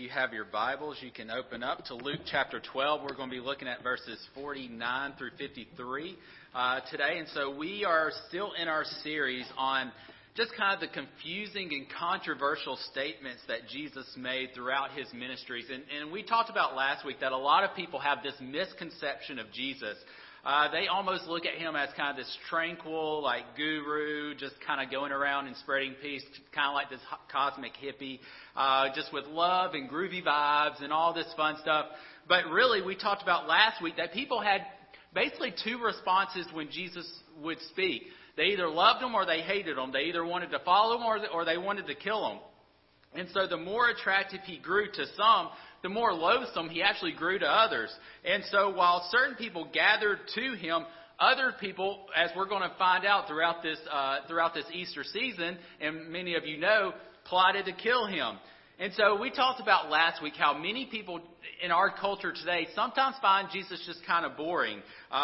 you have your Bibles, you can open up to Luke chapter 12. We're going to be looking at verses 49 through 53 today. And so we are still in our series on just kind of the confusing and controversial statements that Jesus made throughout his ministries. And we talked about last week that a lot of people have this misconception of Jesus. They almost look at him as kind of this tranquil, like guru, just kind of going around and spreading peace, kind of like this cosmic hippie, just with love and groovy vibes and all this fun stuff. But really, we talked about last week that people had basically two responses when Jesus would speak. They either loved him or they hated him. They either wanted to follow him or they wanted to kill him. And so the more attractive he grew to some, the more loathsome he actually grew to others. And so while certain people gathered to him, other people, as we're going to find out throughout this Easter season, and many of you know, plotted to kill him. And so we talked about last week how many people in our culture today sometimes find Jesus just kind of boring.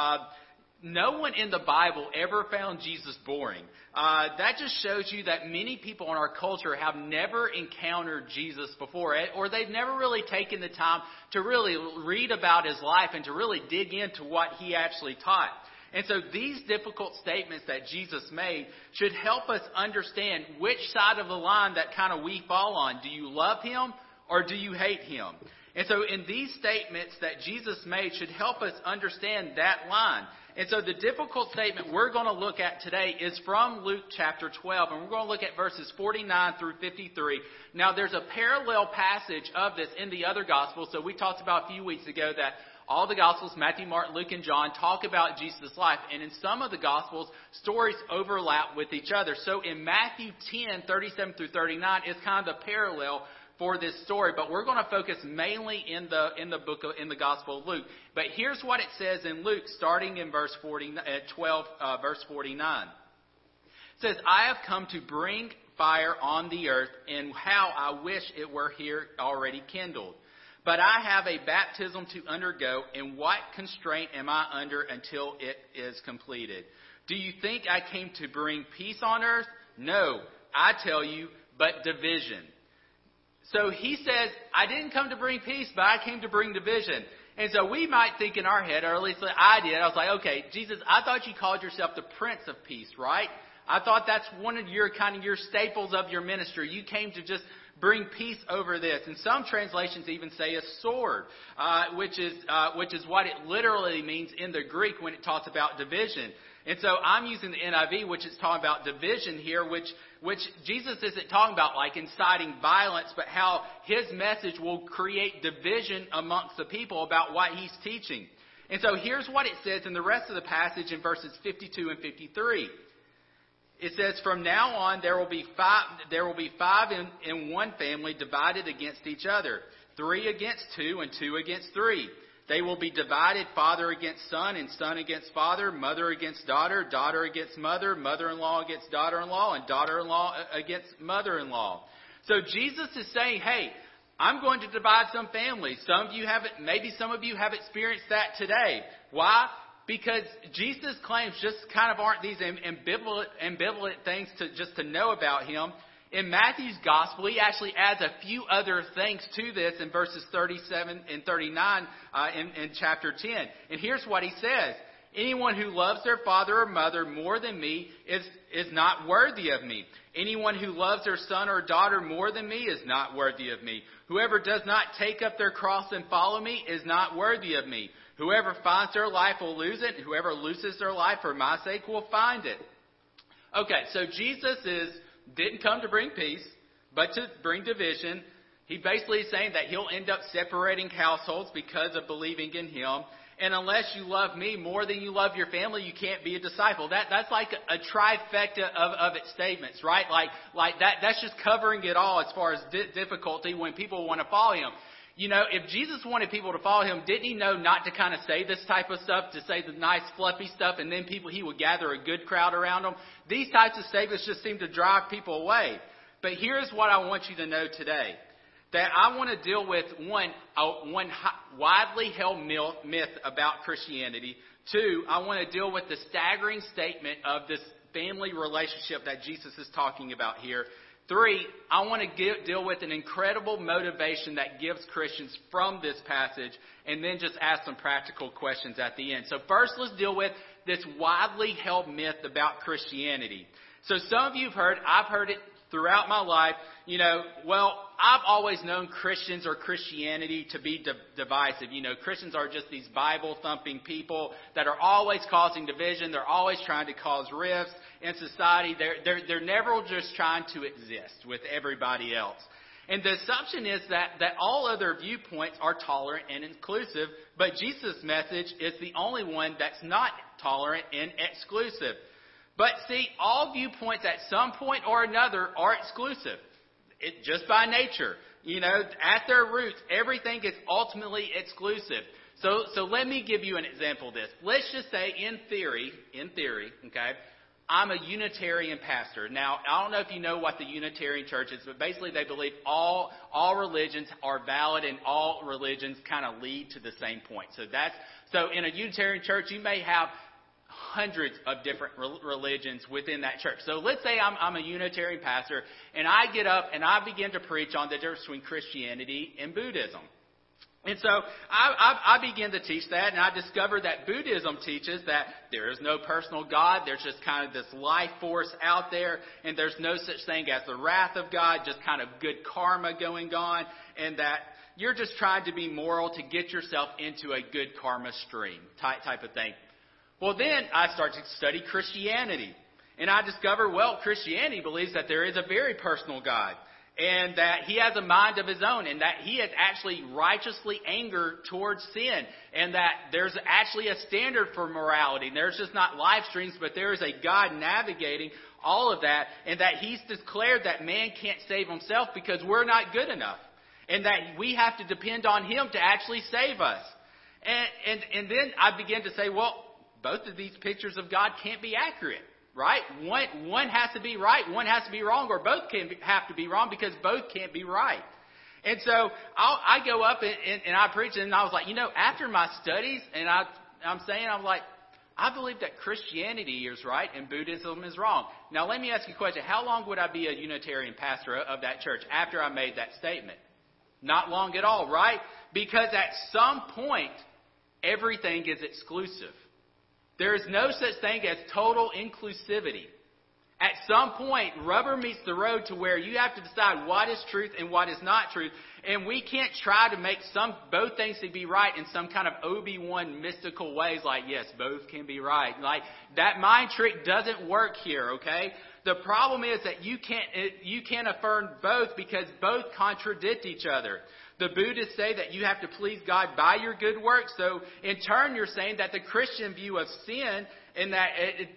No one in the Bible ever found Jesus boring. That just shows you that many people in our culture have never encountered Jesus before, or they've never really taken the time to really read about his life and to really dig into what he actually taught. And so these difficult statements that Jesus made should help us understand which side of the line that kind of we fall on. Do you love him or do you hate him? And so in these statements that Jesus made should help us understand that line. And so the difficult statement we're going to look at today is from Luke chapter 12, and we're going to look at verses 49 through 53. Now, there's a parallel passage of this in the other Gospels. So we talked about a few weeks ago that all the Gospels, Matthew, Mark, Luke, and John, talk about Jesus' life. And in some of the Gospels, stories overlap with each other. So in Matthew 10, 37 through 39, is kind of the parallel for this story, but we're going to focus mainly in the Gospel of Luke. But here's what it says in Luke, starting in verse 12, verse 49. It says, "I have come to bring fire on the earth, and how I wish it were here already kindled. But I have a baptism to undergo, and what constraint am I under until it is completed? Do you think I came to bring peace on earth? No, I tell you, but division." So he says, I didn't come to bring peace, but I came to bring division. And so we might think in our head, or at least I did, I was like, okay, Jesus, I thought you called yourself the Prince of Peace, right? I thought that's one of your staples of your ministry. You came to just bring peace over this. And some translations even say a sword, which is what it literally means in the Greek when it talks about division. And so I'm using the NIV, which is talking about division here, which Jesus isn't talking about like inciting violence, but how his message will create division amongst the people about what he's teaching. And so here's what it says in the rest of the passage in verses 52 and 53. It says, "From now on there will be five in one family divided against each other, 3 against 2 and 2 against 3. They will be divided, father against son and son against father, mother against daughter, daughter against mother, mother-in-law against daughter-in-law, and daughter-in-law against mother-in-law." So Jesus is saying, hey, I'm going to divide some families. Maybe some of you have experienced that today. Why? Because Jesus' claims just kind of aren't these ambivalent things to know about him. In Matthew's gospel, he actually adds a few other things to this in verses 37 and 39 in chapter 10. And here's what he says. "Anyone who loves their father or mother more than me is not worthy of me. Anyone who loves their son or daughter more than me is not worthy of me. Whoever does not take up their cross and follow me is not worthy of me. Whoever finds their life will lose it, and whoever loses their life for my sake will find it." Okay, so Jesus didn't come to bring peace, but to bring division. He basically is saying that he'll end up separating households because of believing in him. And unless you love me more than you love your family, you can't be a disciple. That's like a trifecta of its statements, right? Like that's just covering it all as far as difficulty when people want to follow him. You know, if Jesus wanted people to follow him, didn't he know not to kind of say this type of stuff, to say the nice fluffy stuff, and then he would gather a good crowd around him? These types of statements just seem to drive people away. But here's what I want you to know today. That I want to deal with one widely held myth about Christianity. 2, I want to deal with the staggering statement of this family relationship that Jesus is talking about here. 3, I want to deal with an incredible motivation that gives Christians from this passage, and then just ask some practical questions at the end. So first, let's deal with this widely held myth about Christianity. So some of you have heard, I've heard it throughout my life, I've always known Christians or Christianity to be divisive. Christians are just these Bible-thumping people that are always causing division. They're always trying to cause rifts in society. They're never just trying to exist with everybody else. And the assumption is that all other viewpoints are tolerant and inclusive, but Jesus' message is the only one that's not tolerant and exclusive. But see, all viewpoints at some point or another are exclusive. Just by nature. At their roots, everything is ultimately exclusive. So let me give you an example of this. Let's just say in theory, okay, I'm a Unitarian pastor. Now, I don't know if you know what the Unitarian Church is, but basically they believe all religions are valid and all religions kind of lead to the same point. So in a Unitarian church, you may have hundreds of different religions within that church. So let's say I'm a Unitarian pastor, and I get up and I begin to preach on the difference between Christianity and Buddhism. And so I begin to teach that, and I discover that Buddhism teaches that there is no personal God. There's just kind of this life force out there, and there's no such thing as the wrath of God, just kind of good karma going on, and that you're just trying to be moral to get yourself into a good karma stream type of thing. Well, then I start to study Christianity, and I discover, Christianity believes that there is a very personal God, and that he has a mind of his own, and that he is actually righteously angered towards sin, and that there's actually a standard for morality. There's just not live streams, but there is a God navigating all of that, and that he's declared that man can't save himself because we're not good enough, and that we have to depend on him to actually save us. And then I begin to say, both of these pictures of God can't be accurate, right? One has to be right, one has to be wrong, or both have to be wrong because both can't be right. And so I go up and I preach, and I was like, after my studies, and I'm like, I believe that Christianity is right and Buddhism is wrong. Now let me ask you a question. How long would I be a Unitarian pastor of that church after I made that statement? Not long at all, right? Because at some point, everything is exclusive. There is no such thing as total inclusivity. At some point, rubber meets the road to where you have to decide what is truth and what is not truth. And we can't try to make both things to be right in some kind of Obi-Wan mystical ways like, yes, both can be right. Like, that mind trick doesn't work here, okay? The problem is that you can't affirm both because both contradict each other. The Buddhists say that you have to please God by your good works. So in turn, you're saying that the Christian view of sin and that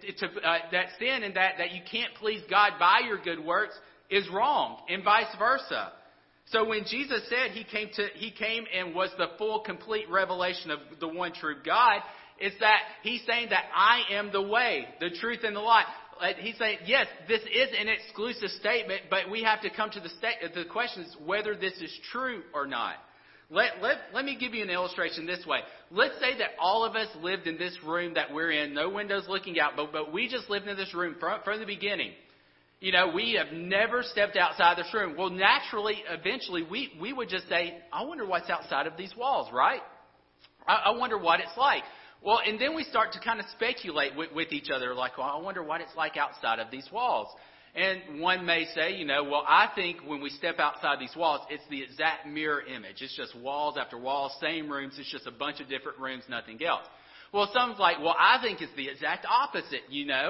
that you can't please God by your good works is wrong, and vice versa. So when Jesus said he came and was the full, complete revelation of the one true God, it's that he's saying that I am the way, the truth, and the light. He's saying, yes, this is an exclusive statement, but we have to come to the question is whether this is true or not. Let me give you an illustration this way. Let's say that all of us lived in this room that we're in, no windows looking out, but we just lived in this room from the beginning. We have never stepped outside this room. Well, naturally, eventually, we would just say, I wonder what's outside of these walls, right? I wonder what it's like. Well, and then we start to kind of speculate with each other, like, I wonder what it's like outside of these walls. And one may say, I think when we step outside these walls, it's the exact mirror image. It's just walls after walls, same rooms. It's just a bunch of different rooms, nothing else. Well, some's like, I think it's the exact opposite,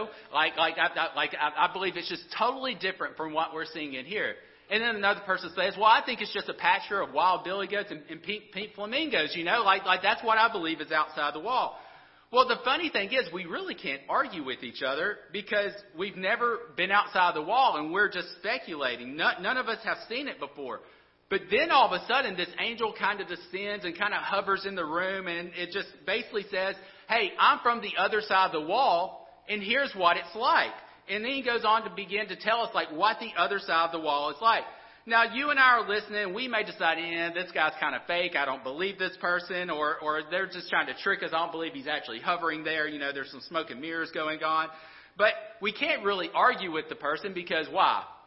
I believe it's just totally different from what we're seeing in here. And then another person says, I think it's just a pasture of wild billy goats and pink flamingos, that's what I believe is outside the wall. Well, the funny thing is we really can't argue with each other because we've never been outside the wall and we're just speculating. None of us have seen it before. But then all of a sudden this angel kind of descends and kind of hovers in the room, and it just basically says, hey, I'm from the other side of the wall and here's what it's like. And then he goes on to begin to tell us what the other side of the wall is like. Now, you and I are listening. We may decide, this guy's kind of fake. I don't believe this person. Or they're just trying to trick us. I don't believe he's actually hovering there. There's some smoke and mirrors going on. But we can't really argue with the person because why?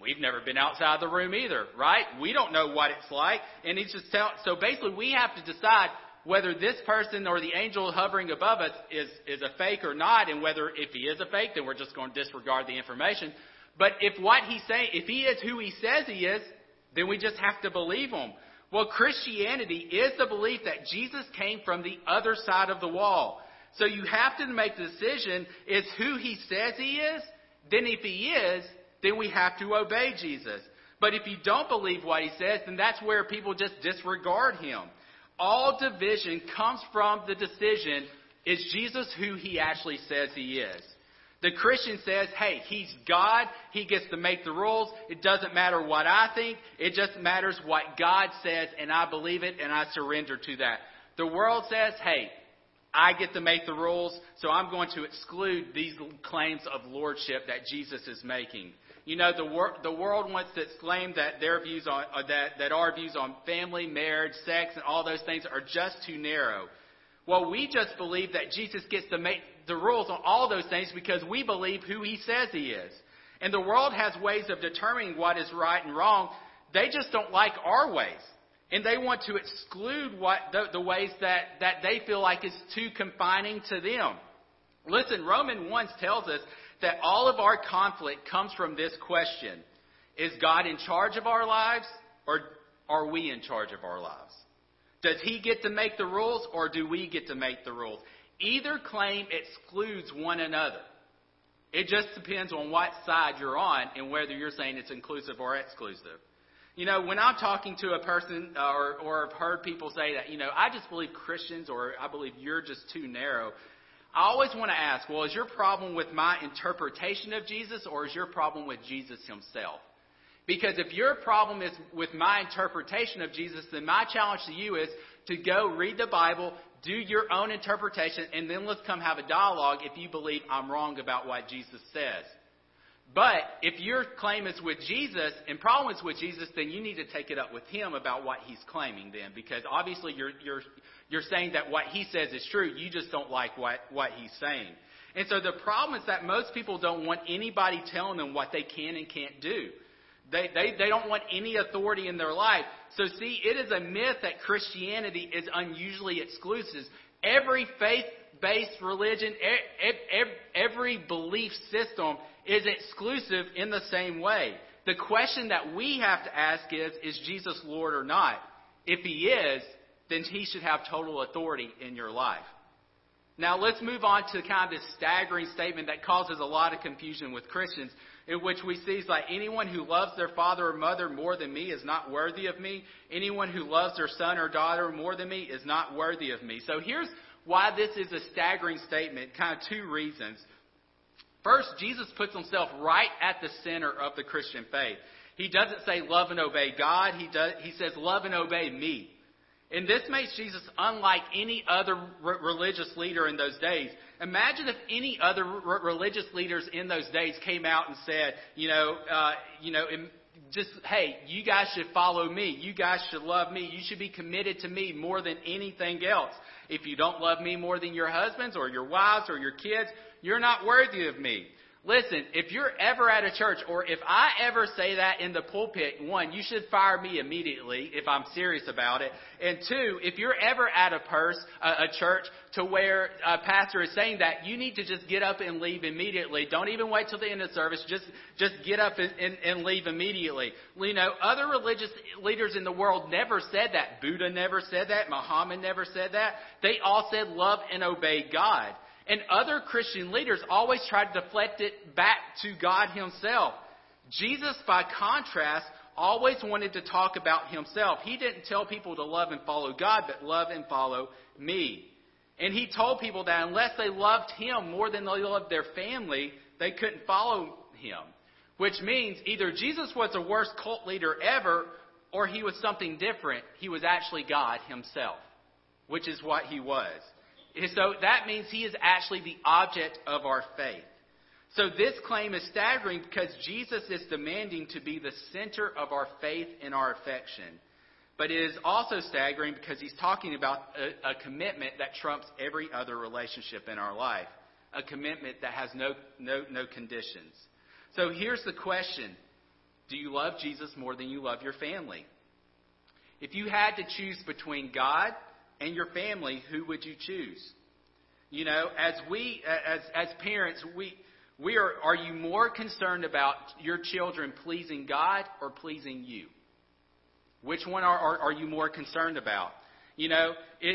we've never been outside the room either, right? We don't know what it's like. And he's just so basically we have to decide whether this person or the angel hovering above us is a fake or not, and whether if he is a fake, then we're just going to disregard the information. But if what he's saying, if he is who he says he is, then we just have to believe him. Well, Christianity is the belief that Jesus came from the other side of the wall. So you have to make the decision, is who he says he is? Then if he is, then we have to obey Jesus. But if you don't believe what he says, then that's where people just disregard him. All division comes from the decision, is Jesus who he actually says he is? The Christian says, hey, he's God. He gets to make the rules. It doesn't matter what I think. It just matters what God says, and I believe it, and I surrender to that. The world says, hey, I get to make the rules, so I'm going to exclude these claims of lordship that Jesus is making. You know, the world wants to exclaim that their views on that our views on family, marriage, sex, and all those things are just too narrow. Well, we just believe that Jesus gets to make the rules on all those things because we believe who he says he is. And the world has ways of determining what is right and wrong. They just don't like our ways. And they want to exclude the ways that they feel like is too confining to them. Listen, Romans 1 tells us that all of our conflict comes from this question. Is God in charge of our lives, or are we in charge of our lives? Does he get to make the rules, or do we get to make the rules? Either claim excludes one another. It just depends on what side you're on and whether you're saying it's inclusive or exclusive. You know, when I'm talking to a person or I've heard people say that, you know, I just believe Christians or I believe you're just too narrow, I always want to ask, well, is your problem with my interpretation of Jesus or is your problem with Jesus himself? Because if your problem is with my interpretation of Jesus, then my challenge to you is to go read the Bible, do your own interpretation, and then let's come have a dialogue if you believe I'm wrong about what Jesus says. But if your claim is with Jesus and problem is with Jesus, then you need to take it up with him about what he's claiming then. Because obviously you're saying that what he says is true. You just don't like what he's saying. And so the problem is that most people don't want anybody telling them what they can and can't do. They don't want any authority in their life. So see, it is a myth that Christianity is unusually exclusive. Every faith-based religion, every belief system is exclusive in the same way. The question that we have to ask is Jesus Lord or not? If he is, then he should have total authority in your life. Now let's move on to kind of this staggering statement that causes a lot of confusion with Christians, in which we see is like, anyone who loves their father or mother more than me is not worthy of me. Anyone who loves their son or daughter more than me is not worthy of me. So here's why this is a staggering statement, kind of two reasons. First, Jesus puts himself right at the center of the Christian faith. He doesn't say love and obey God. He says love and obey me. And this makes Jesus unlike any other religious leader in those days. Imagine if any other religious leaders in those days came out and said, just, hey, you guys should follow me. You guys should love me. You should be committed to me more than anything else. If you don't love me more than your husbands or your wives or your kids, you're not worthy of me. Listen, if you're ever at a church, or if I ever say that in the pulpit, one, you should fire me immediately if I'm serious about it. And two, if you're ever at a church to where a pastor is saying that, you need to just get up and leave immediately. Don't even wait till the end of the service. Just get up and leave immediately. You know, other religious leaders in the world never said that. Buddha never said that. Muhammad never said that. They all said love and obey God. And other Christian leaders always tried to deflect it back to God himself. Jesus, by contrast, always wanted to talk about himself. He didn't tell people to love and follow God, but love and follow me. And he told people that unless they loved him more than they loved their family, they couldn't follow him. Which means either Jesus was the worst cult leader ever, or he was something different. He was actually God himself, which is what he was. So that means he is actually the object of our faith. So this claim is staggering because Jesus is demanding to be the center of our faith and our affection. But it is also staggering because he's talking about a commitment that trumps every other relationship in our life. A commitment that has no conditions. So here's the question. Do you love Jesus more than you love your family? If you had to choose between God and your family, who would you choose? You know, as parents, are you more concerned about your children pleasing God or pleasing you? Which one are you more concerned about? You know,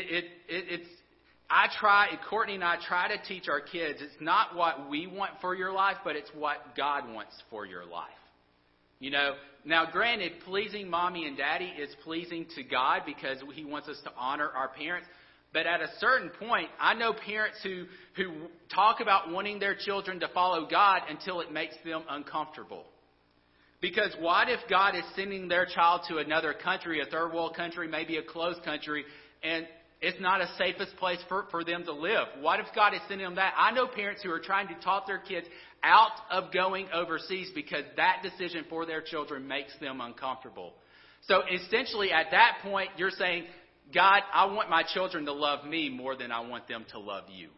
Courtney and I try to teach our kids, it's not what we want for your life, but it's what God wants for your life. You know, now granted, pleasing mommy and daddy is pleasing to God because He wants us to honor our parents. But at a certain point, I know parents who talk about wanting their children to follow God until it makes them uncomfortable. Because what if God is sending their child to another country, a third world country, maybe a closed country, and it's not a safest place for them to live? What if God is sending them that? I know parents who are trying to talk their kids out of going overseas because that decision for their children makes them uncomfortable. So essentially at that point, you're saying, God, I want my children to love me more than I want them to love you.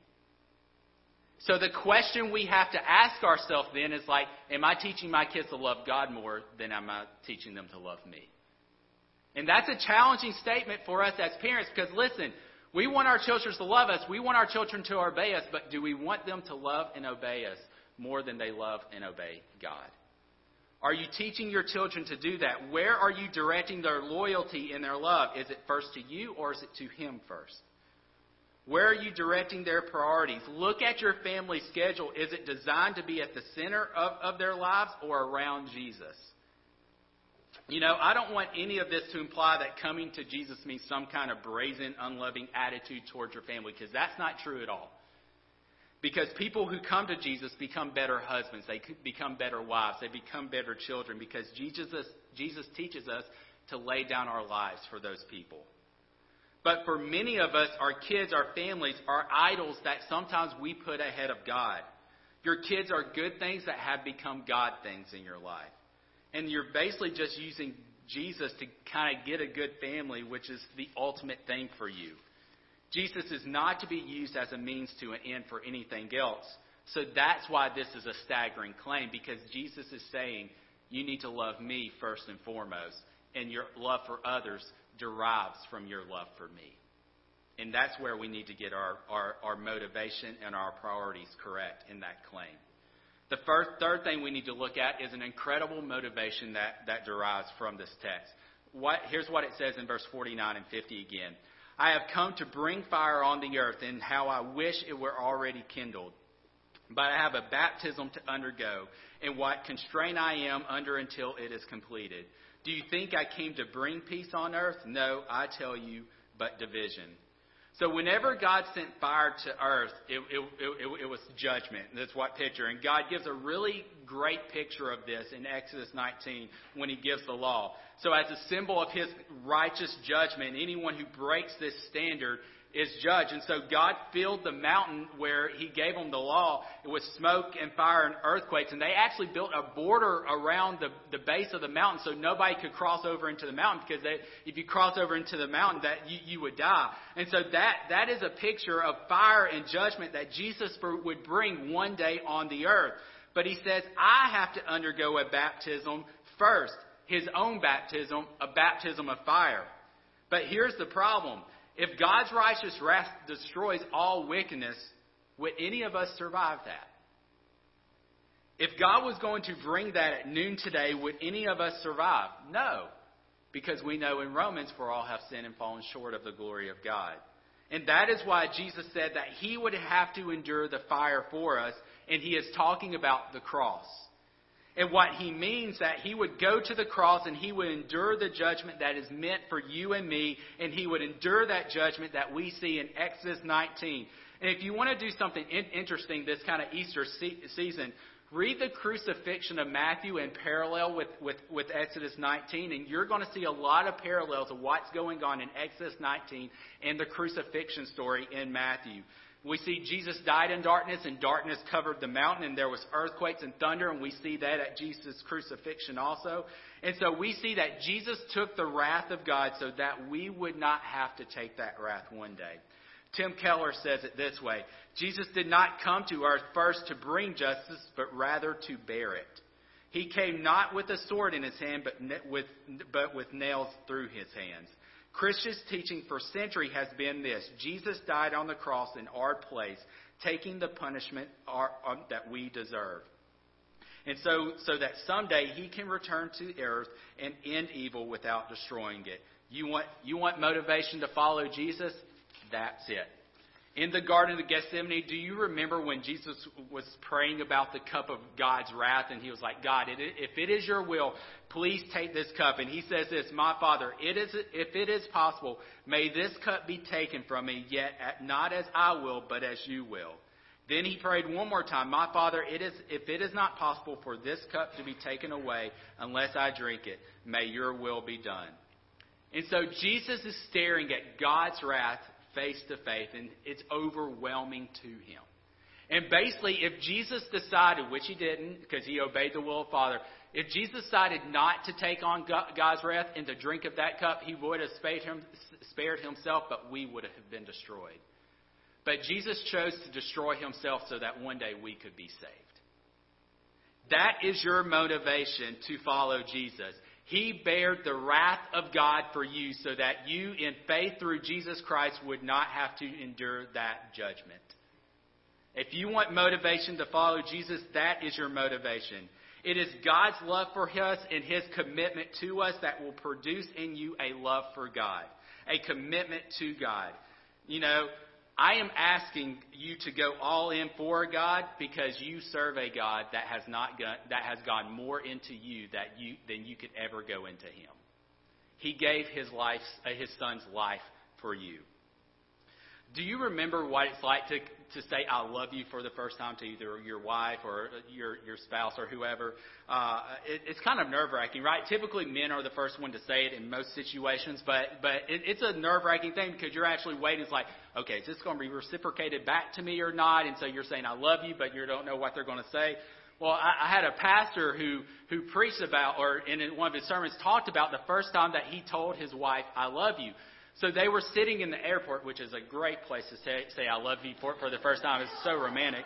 So the question we have to ask ourselves then is like, am I teaching my kids to love God more than am I teaching them to love me? And that's a challenging statement for us as parents because, listen, we want our children to love us. We want our children to obey us. But do we want them to love and obey us more than they love and obey God? Are you teaching your children to do that? Where are you directing their loyalty and their love? Is it first to you or is it to Him first? Where are you directing their priorities? Look at your family schedule. Is it designed to be at the center of their lives or around Jesus? You know, I don't want any of this to imply that coming to Jesus means some kind of brazen, unloving attitude towards your family, because that's not true at all. Because people who come to Jesus become better husbands, they become better wives, they become better children, because Jesus teaches us to lay down our lives for those people. But for many of us, our kids, our families, are idols that sometimes we put ahead of God. Your kids are good things that have become God things in your life. And you're basically just using Jesus to kind of get a good family, which is the ultimate thing for you. Jesus is not to be used as a means to an end for anything else. So that's why this is a staggering claim, because Jesus is saying you need to love me first and foremost, and your love for others derives from your love for me. And that's where we need to get our motivation and our priorities correct in that claim. The third thing we need to look at is an incredible motivation that derives from this text. Here's what it says in verse 49 and 50 again. I have come to bring fire on the earth, and how I wish it were already kindled. But I have a baptism to undergo, and what constraint I am under until it is completed. Do you think I came to bring peace on earth? No, I tell you, but division. So whenever God sent fire to earth, it was judgment. That's what picture. And God gives a really great picture of this in Exodus 19 when He gives the law. So as a symbol of His righteous judgment, anyone who breaks this standard is judged. And so God filled the mountain where He gave them the law with smoke and fire and earthquakes. And they actually built a border around the base of the mountain so nobody could cross over into the mountain, because if you cross over into the mountain, that you would die. And so that is a picture of fire and judgment that Jesus would bring one day on the earth. But He says, I have to undergo a baptism first, His own baptism, a baptism of fire. But here's the problem. If God's righteous wrath destroys all wickedness, would any of us survive that? If God was going to bring that at noon today, would any of us survive? No. Because we know in Romans, for all have sinned and fallen short of the glory of God. And that is why Jesus said that He would have to endure the fire for us, and He is talking about the cross. And what He means that He would go to the cross and He would endure the judgment that is meant for you and me, and He would endure that judgment that we see in Exodus 19. And if you want to do something interesting this kind of Easter season, read the crucifixion of Matthew in parallel with Exodus 19, and you're going to see a lot of parallels of what's going on in Exodus 19 and the crucifixion story in Matthew. We see Jesus died in darkness, and darkness covered the mountain, and there was earthquakes and thunder, and we see that at Jesus' crucifixion also. And so we see that Jesus took the wrath of God so that we would not have to take that wrath one day. Tim Keller says it this way: Jesus did not come to earth first to bring justice, but rather to bear it. He came not with a sword in his hand, but with nails through his hands. Christians' teaching for centuries has been this: Jesus died on the cross in our place, taking the punishment that we deserve. And so that someday he can return to the earth and end evil without destroying it. You want motivation to follow Jesus? That's it. In the Garden of Gethsemane, do you remember when Jesus was praying about the cup of God's wrath? And he was like, God, if it is your will, please take this cup. And he says this: my Father, if it is possible, may this cup be taken from me, yet not as I will, but as you will. Then he prayed one more time: my Father, if it is not possible for this cup to be taken away unless I drink it, may your will be done. And so Jesus is staring at God's wrath face to face, and it's overwhelming to him. And basically, if Jesus decided, which he didn't because he obeyed the will of the Father, if Jesus decided not to take on God's wrath and to drink of that cup, he would have spared himself, but we would have been destroyed. But Jesus chose to destroy himself so that one day we could be saved. That is your motivation to follow Jesus. He bared the wrath of God for you so that you, in faith through Jesus Christ, would not have to endure that judgment. If you want motivation to follow Jesus, that is your motivation. It is God's love for us and his commitment to us that will produce in you a love for God, a commitment to God. You know, I am asking you to go all in for God because you serve a God that has gone more into you than you could ever go into him. He gave his son's life for you. Do you remember what it's like to say "I love you" for the first time to either your wife or your spouse or whoever? It's kind of nerve-wracking, right? Typically, men are the first one to say it in most situations, but it's a nerve-wracking thing because you're actually waiting. It's like, okay, is this going to be reciprocated back to me or not? And so you're saying "I love you," but you don't know what they're going to say. Well, I had a pastor who preached about, or in one of his sermons talked about the first time that he told his wife "I love you." So they were sitting in the airport, which is a great place to say "I love you" for the first time. It's so romantic.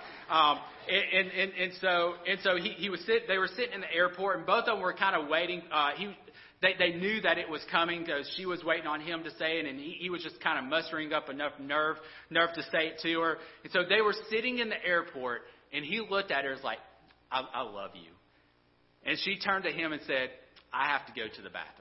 So they were sitting in the airport, and both of them were kind of waiting. They knew that it was coming because she was waiting on him to say it, and he was just kind of mustering up enough nerve to say it to her. And so they were sitting in the airport, and he looked at her and was like, I love you. And she turned to him and said, I have to go to the bathroom.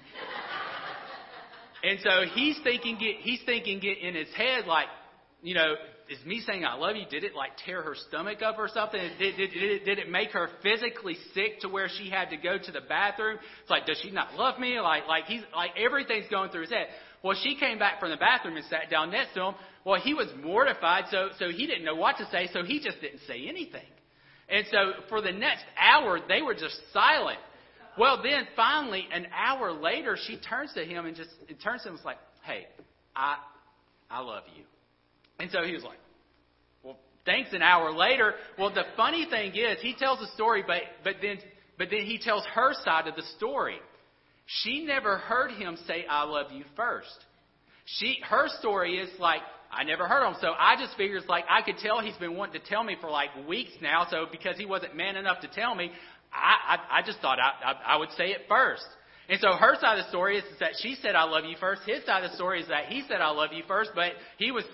And so he's thinking it in his head, like, you know, is me saying "I love you"? Did it like tear her stomach up or something? Did it make her physically sick to where she had to go to the bathroom? It's like, does she not love me? Like everything's going through his head. Well, she came back from the bathroom and sat down next to him. Well, he was mortified, so he didn't know what to say, so he just didn't say anything. And so for the next hour, they were just silent. Well, then finally, an hour later, she turns to him and was like, hey, I love you. And so he was like, well, thanks. An hour later. Well, the funny thing is, he tells the story, but then he tells her side of the story. She never heard him say "I love you" first. Her story is like, I never heard him, so I just figured it's like I could tell he's been wanting to tell me for like weeks now. So because he wasn't man enough to tell me, I just thought I would say it first. And so her side of the story is that she said "I love you" first. His side of the story is that he said "I love you" first, but he was,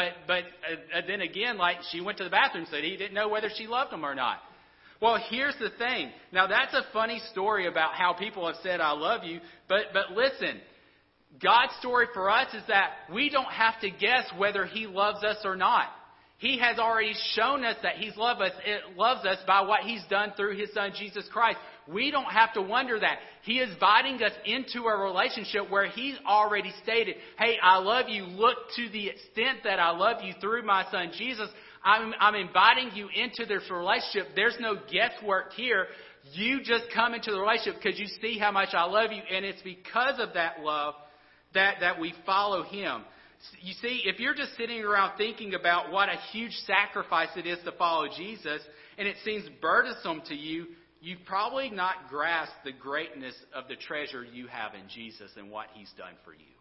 then again, like she went to the bathroom, so he didn't know whether she loved him or not. Well, here's the thing. Now that's a funny story about how people have said "I love you," but listen, God's story for us is that we don't have to guess whether He loves us or not. He has already shown us that He loves us by what He's done through His Son, Jesus Christ. We don't have to wonder that. He is inviting us into a relationship where He's already stated, hey, I love you. Look to the extent that I love you through my Son, Jesus. I'm inviting you into this relationship. There's no guesswork here. You just come into the relationship because you see how much I love you. And it's because of that love that we follow Him. You see, if you're just sitting around thinking about what a huge sacrifice it is to follow Jesus, and it seems burdensome to you, you've probably not grasped the greatness of the treasure you have in Jesus and what He's done for you.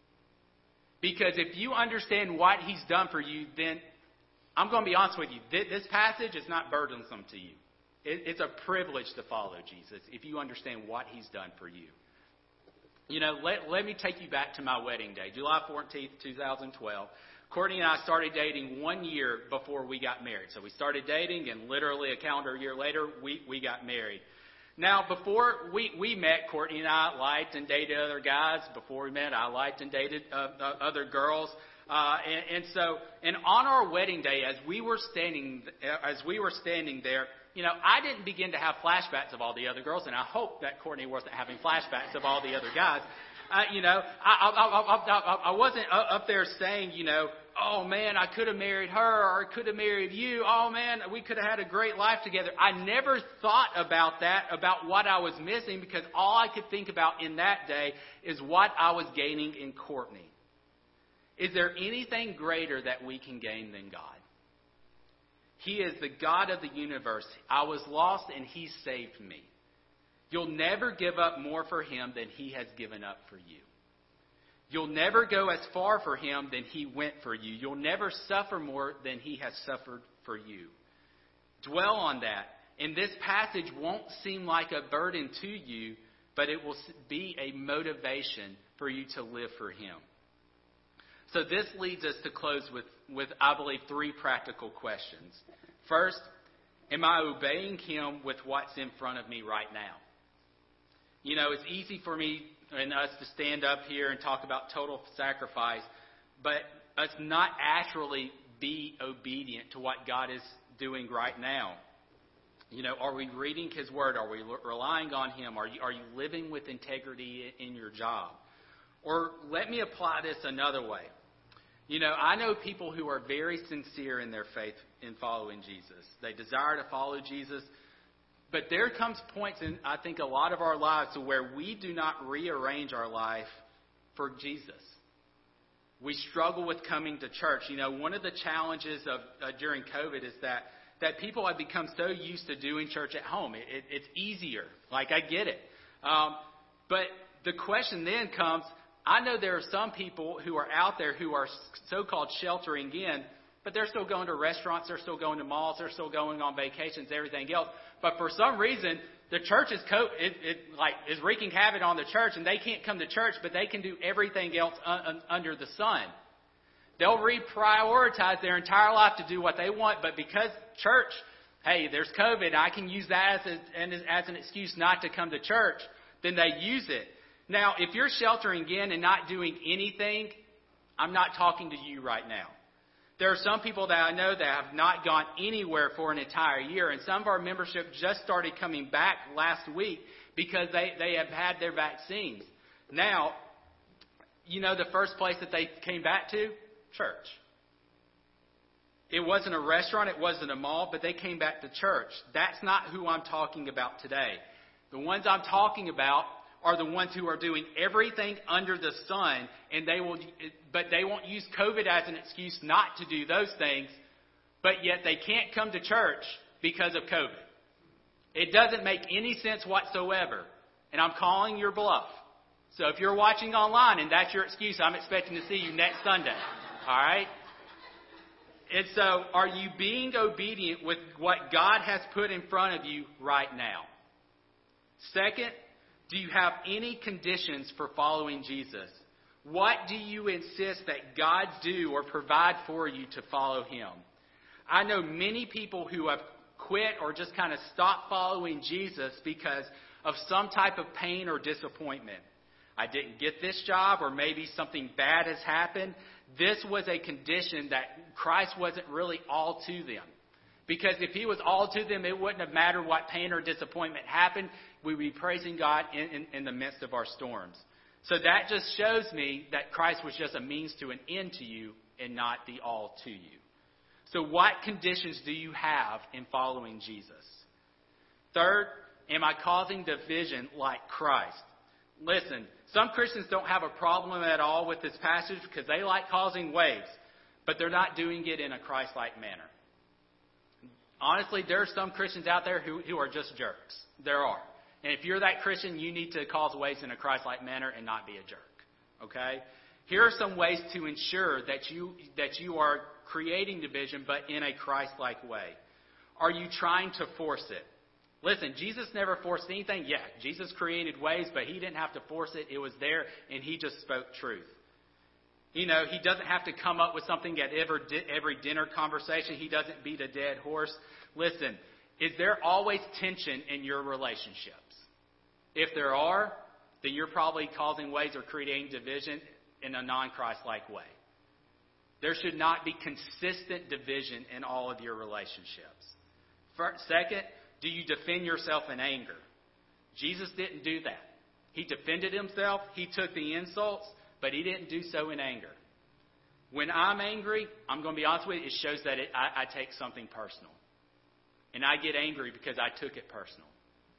Because if you understand what He's done for you, then I'm going to be honest with you. This passage is not burdensome to you. It's a privilege to follow Jesus if you understand what he's done for you. You know, let me take you back to my wedding day, July 14th, 2012. Courtney and I started dating 1 year before we got married. So we started dating, and literally a calendar year later, we got married. Now, before we met, Courtney and I liked and dated other guys. Before we met, I liked and dated other girls. And on our wedding day, as we were standing there, you know, I didn't begin to have flashbacks of all the other girls, and I hope that Courtney wasn't having flashbacks of all the other guys. You know, I wasn't up there saying, you know, oh man, I could have married her, or I could have married you. Oh man, we could have had a great life together. I never thought about that, about what I was missing, because all I could think about in that day is what I was gaining in Courtney. Is there anything greater that we can gain than God? He is the God of the universe. I was lost and he saved me. You'll never give up more for him than he has given up for you. You'll never go as far for him than he went for you. You'll never suffer more than he has suffered for you. Dwell on that. And this passage won't seem like a burden to you, but it will be a motivation for you to live for him. So this leads us to close with I believe, 3 practical questions. First, am I obeying him with what's in front of me right now? You know, it's easy for me and us to stand up here and talk about total sacrifice, but us not actually be obedient to what God is doing right now. You know, are we reading his word? Are we relying on him? Are you living with integrity in your job? Or let me apply this another way. You know, I know people who are very sincere in their faith in following Jesus. They desire to follow Jesus. But there comes points in, I think, a lot of our lives to where we do not rearrange our life for Jesus. We struggle with coming to church. You know, one of the challenges of during COVID is that people have become so used to doing church at home. It's easier. Like, I get it. But the question then comes, I know there are some people who are out there who are so-called sheltering in, but they're still going to restaurants, they're still going to malls, they're still going on vacations, everything else. But for some reason, the church is wreaking havoc on the church, and they can't come to church, but they can do everything else under the sun. They'll reprioritize their entire life to do what they want, but because church, hey, there's COVID, I can use that as an excuse not to come to church, then they use it. Now, if you're sheltering in and not doing anything, I'm not talking to you right now. There are some people that I know that have not gone anywhere for an entire year, and some of our membership just started coming back last week because they have had their vaccines. Now, you know the first place that they came back to? Church. It wasn't a restaurant, it wasn't a mall, but they came back to church. That's not who I'm talking about today. The ones I'm talking about are the ones who are doing everything under the sun, and they won't use COVID as an excuse not to do those things, but yet they can't come to church because of COVID. It doesn't make any sense whatsoever, and I'm calling your bluff. So if you're watching online and that's your excuse, I'm expecting to see you next Sunday. All right? And so, are you being obedient with what God has put in front of you right now? Second, do you have any conditions for following Jesus? What do you insist that God do or provide for you to follow him? I know many people who have quit or just kind of stopped following Jesus because of some type of pain or disappointment. I didn't get this job, or maybe something bad has happened. This was a condition that Christ wasn't really all to them. Because if he was all to them, it wouldn't have mattered what pain or disappointment happened. We'd be praising God in the midst of our storms. So that just shows me that Christ was just a means to an end to you and not the all to you. So what conditions do you have in following Jesus? Third, am I causing division like Christ? Listen, some Christians don't have a problem at all with this passage because they like causing waves, but they're not doing it in a Christ-like manner. Honestly, there are some Christians out there who are just jerks. There are. And if you're that Christian, you need to cause waves in a Christ-like manner and not be a jerk. Okay? Here are some ways to ensure that you are creating division, but in a Christ-like way. Are you trying to force it? Listen, Jesus never forced anything. Yeah, Jesus created ways, but he didn't have to force it. It was there, and he just spoke truth. He doesn't have to come up with something at every dinner conversation. He doesn't beat a dead horse. Listen, is there always tension in your relationships? If there are, then you're probably causing waves or creating division in a non-Christ-like way. There should not be consistent division in all of your relationships. Second, do you defend yourself in anger? Jesus didn't do that. He defended himself. He took the insults, but he didn't do so in anger. When I'm angry, I'm going to be honest with you, it shows that I take something personal. And I get angry because I took it personal.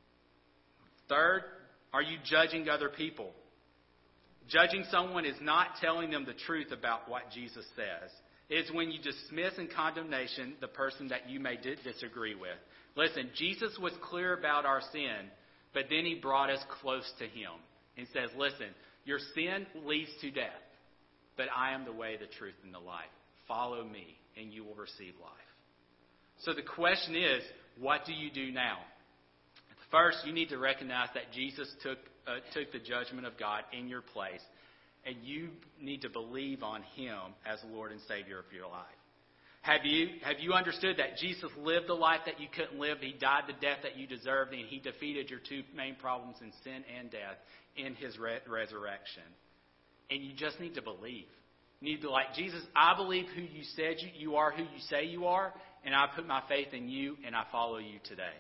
Third, are you judging other people? Judging someone is not telling them the truth about what Jesus says. It's when you dismiss in condemnation the person that you may disagree with. Listen, Jesus was clear about our sin, but then he brought us close to him and says, listen, your sin leads to death, but I am the way, the truth, and the life. Follow me, and you will receive life. So the question is, what do you do now? First, you need to recognize that Jesus took the judgment of God in your place, and you need to believe on him as Lord and Savior of your life. Have you understood that Jesus lived the life that you couldn't live? He died the death that you deserved, and he defeated your two main problems in sin and death in his resurrection. And you just need to believe. You need to be like, Jesus, I believe who you said you are, who you say you are, and I put my faith in you, and I follow you today.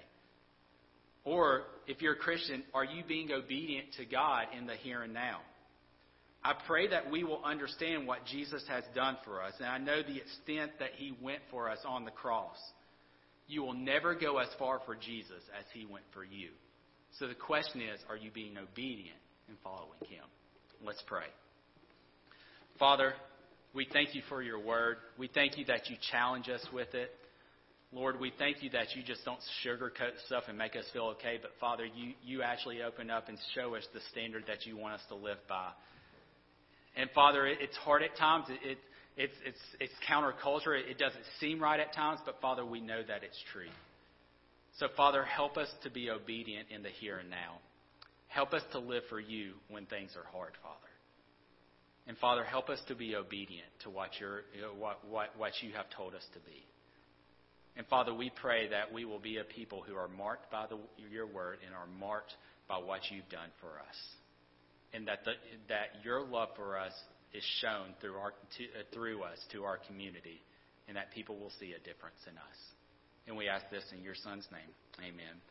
Or, if you're a Christian, are you being obedient to God in the here and now? I pray that we will understand what Jesus has done for us, and I know the extent that he went for us on the cross. You will never go as far for Jesus as he went for you. So the question is, are you being obedient and following him? Let's pray. Father, we thank you for your word. We thank you that you challenge us with it. Lord, we thank you that you just don't sugarcoat stuff and make us feel okay, but Father, you actually open up and show us the standard that you want us to live by. And Father, it's hard at times. It's counterculture. It doesn't seem right at times, but Father, we know that it's true. So Father, help us to be obedient in the here and now. Help us to live for you when things are hard, Father. And Father, help us to be obedient to what you have told us to be. And Father, we pray that we will be a people who are marked by your word and are marked by what you've done for us. And that your love for us is shown through us to our community, and that people will see a difference in us. And we ask this in your Son's name. Amen.